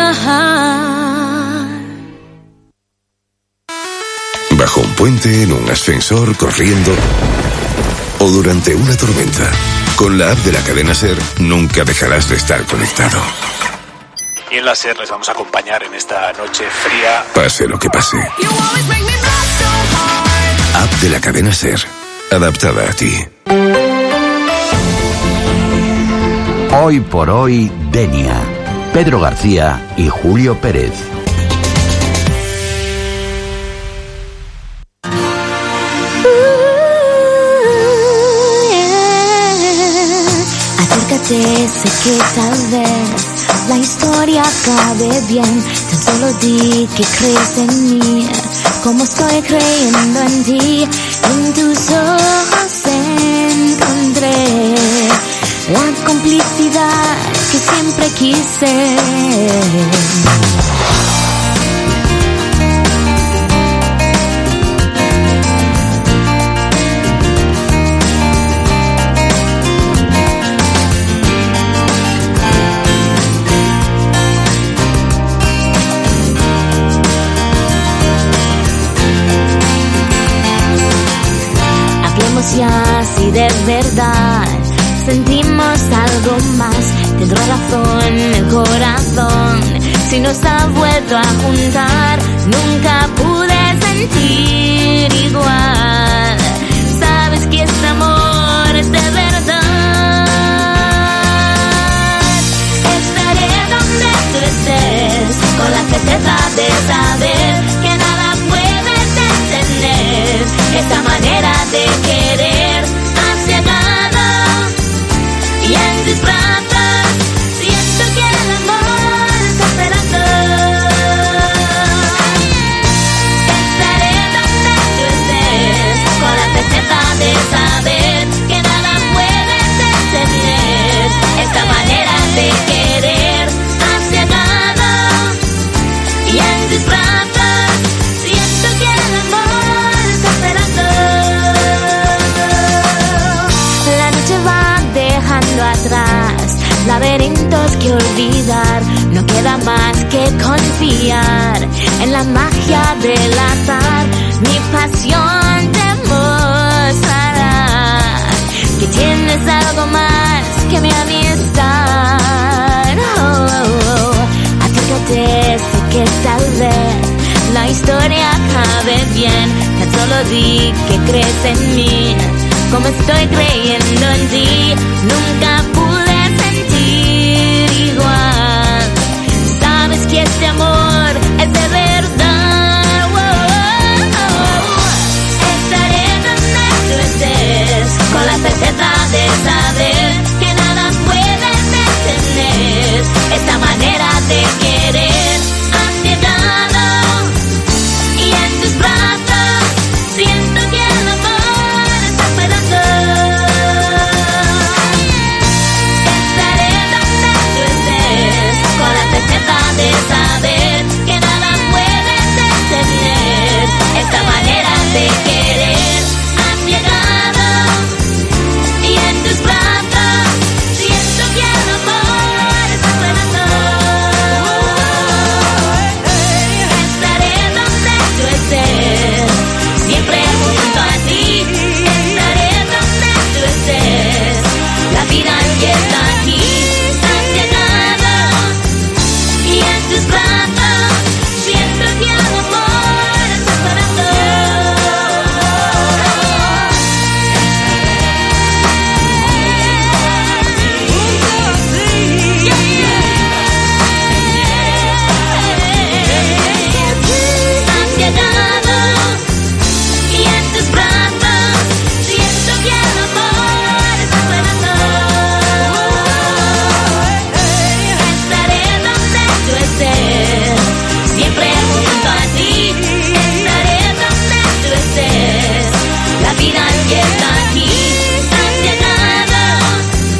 Bajo un puente, en un ascensor, corriendo o durante una tormenta. Con la app de la cadena SER nunca dejarás de estar conectado. Y en la SER les vamos a acompañar en esta noche fría. Pase lo que pase. App de la cadena SER, adaptada a ti. Hoy por hoy, Denia. Pedro García y Julio Pérez. Acércate, sé que tal vez la historia acabe bien. Tan solo di que crees en mí, como estoy creyendo en ti. En tus ojos encontré la complicidad que siempre quise. Ya si de verdad sentimos algo más, tendrá razón el corazón. Si nos ha vuelto a juntar, nunca pude sentir igual. Sabes que este amor es de verdad. Estaré donde tú estés, con la certeza de saber que nada puede detener esta manera de querer. Has llegado y en tus brazos siento que el amor está esperando. Estaré donde tú estés, con la certeza de saber que nada puede detener esta manera de querer. Has llegado y en tus brazos siento que el amor está esperando. La noche va dejando atrás laberintos que olvidar. No queda más que confiar en la magia del azar. Mi pasión te mostrará que tienes algo más que mi amistad. Acércate, sé que tal vez la historia acabe bien. Tan solo di que crees en mí, como estoy creyendo en ti. Nunca pude sentir igual. Sabes que este amor es de verdad. Estaré donde tú estés, con la certeza de saber que nada puede detener esta manera